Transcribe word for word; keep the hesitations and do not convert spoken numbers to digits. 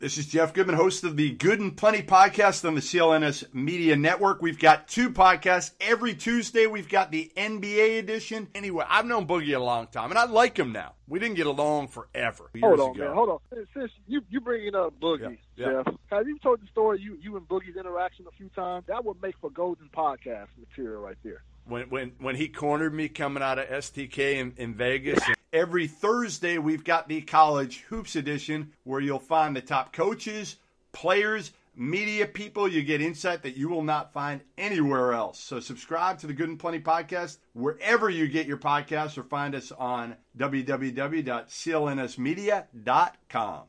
This is Jeff Goodman, host of the Good and Plenty podcast on the C L N S Media Network. We've got two podcasts. Every Tuesday, we've got the N B A edition. Anyway, I've known Boogie a long time, and I like him now. We didn't get along forever. Hold on, ago. man. Hold on. Since you, you bringing up Boogie, yeah, yeah. Jeff, have you told the story, you, you and Boogie's interaction a few times? That would make for golden podcast material right there. When when when he cornered me coming out of S T K in, in Vegas. Every Thursday, we've got the College Hoops edition where you'll find the top coaches, players, media people. You get insight that you will not find anywhere else. So subscribe to the Good and Plenty podcast wherever you get your podcasts, or find us on w w w dot c l n s media dot com.